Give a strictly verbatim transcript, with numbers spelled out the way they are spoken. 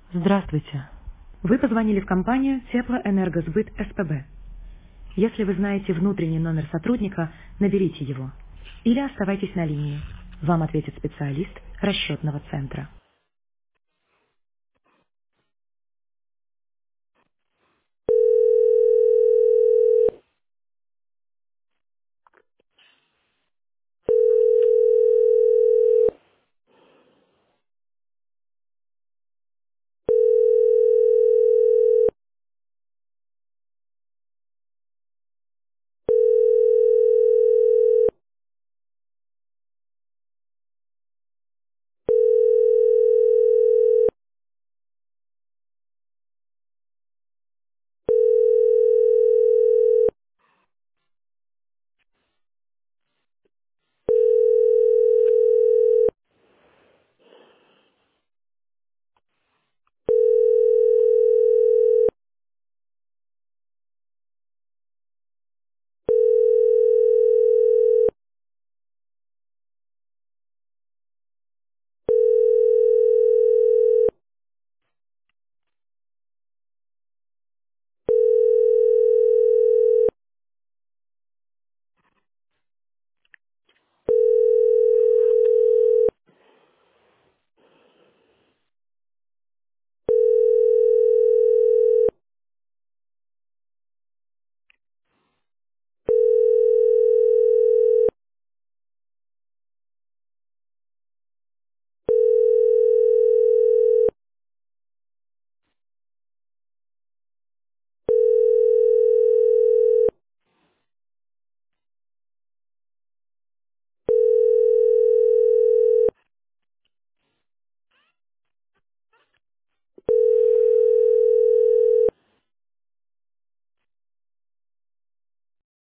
Здравствуйте. Вы позвонили в компанию Теплоэнергосбыт СПБ. Если вы знаете внутренний номер сотрудника, наберите его. Или оставайтесь на линии. Вам ответит специалист расчетного центра.